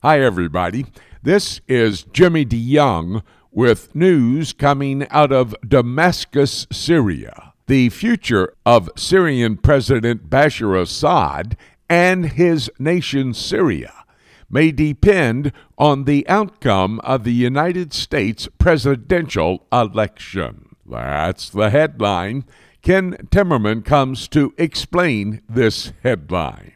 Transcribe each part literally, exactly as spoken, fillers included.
Hi, everybody. This is Jimmy DeYoung with news coming out of Damascus, Syria. The future of Syrian President Bashar Assad and his nation Syria may depend on the outcome of the United States presidential election. That's the headline. Ken Timmerman comes to explain this headline.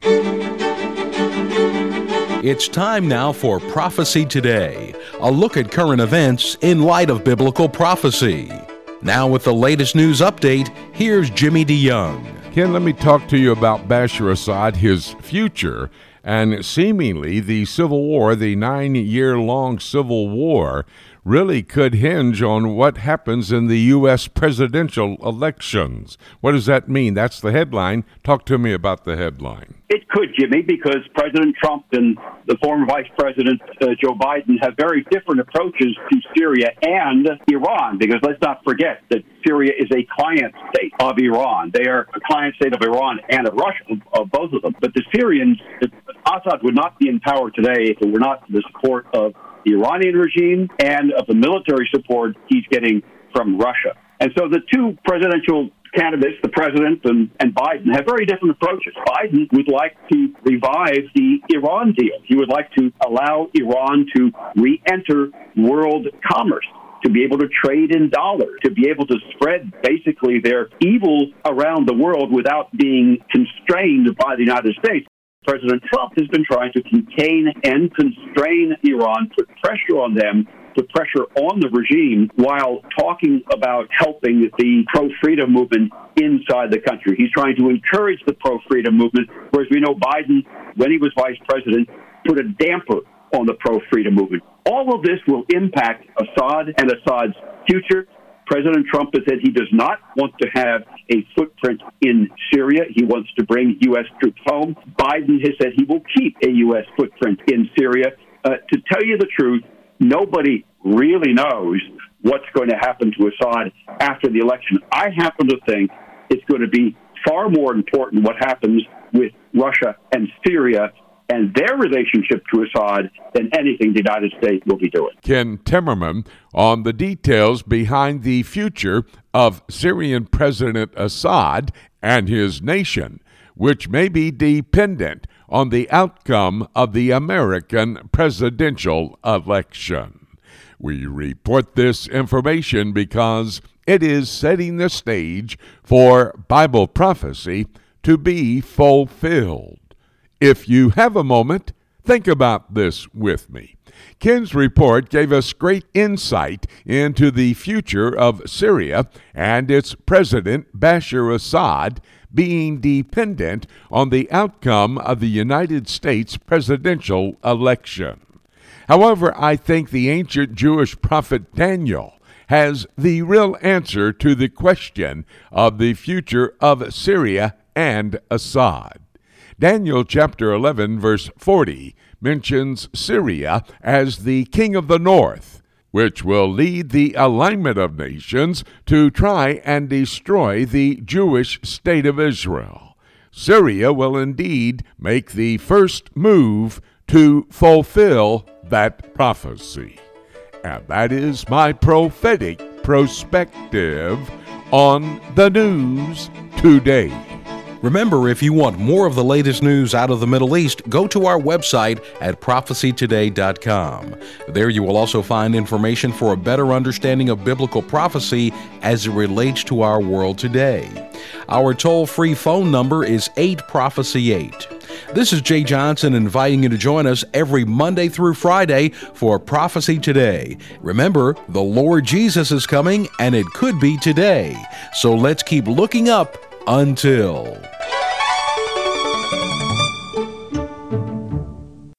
It's time now for Prophecy Today, a look at current events in light of biblical prophecy. Now with the latest news update, here's Jimmy DeYoung. Ken, let me talk to you about Bashar Assad, his future, and seemingly the civil war, the nine-year-long civil war, really could hinge on what happens in the U S presidential elections. What does that mean? That's the headline. Talk to me about the headline. It could, Jimmy, because President Trump and the former Vice President uh, Joe Biden have very different approaches to Syria and Iran, because let's not forget that Syria is a client state of Iran. They are a client state of Iran and of Russia, of, of both of them. But the Syrians, Assad would not be in power today if it were not for the support of the Iranian regime and of the military support he's getting from Russia. And so the two presidential candidates, the president and, and Biden, have very different approaches. Biden would like to revive the Iran deal. He would like to allow Iran to re-enter world commerce, to be able to trade in dollars, to be able to spread basically their evil around the world without being constrained by the United States. President Trump has been trying to contain and constrain Iran, put pressure on them, put pressure on the regime, while talking about helping the pro-freedom movement inside the country. He's trying to encourage the pro-freedom movement, whereas we know Biden, when he was vice president, put a damper on the pro-freedom movement. All of this will impact Assad and Assad's future. President Trump has said he does not want to have a footprint in Syria. He wants to bring U S troops home. Biden has said he will keep a U S footprint in Syria. Uh, to tell you the truth, nobody really knows what's going to happen to Assad after the election. I happen to think it's going to be far more important what happens with Russia and Syria and their relationship to Assad than anything the United States will be doing. Ken Timmerman on the details behind the future of Syrian President Assad and his nation, which may be dependent on the outcome of the American presidential election. We report this information because it is setting the stage for Bible prophecy to be fulfilled. If you have a moment, think about this with me. Ken's report gave us great insight into the future of Syria and its president, Bashar Assad, being dependent on the outcome of the United States presidential election. However, I think the ancient Jewish prophet Daniel has the real answer to the question of the future of Syria and Assad. Daniel chapter eleven, verse forty, mentions Syria as the king of the north, which will lead the alignment of nations to try and destroy the Jewish state of Israel. Syria will indeed make the first move to fulfill that prophecy. And that is my prophetic perspective on the news today. Remember, if you want more of the latest news out of the Middle East, go to our website at prophecy today dot com. There you will also find information for a better understanding of biblical prophecy as it relates to our world today. Our toll-free phone number is eight prophecy eight. This is Jay Johnson inviting you to join us every Monday through Friday for Prophecy Today. Remember, the Lord Jesus is coming, and it could be today. So let's keep looking up until...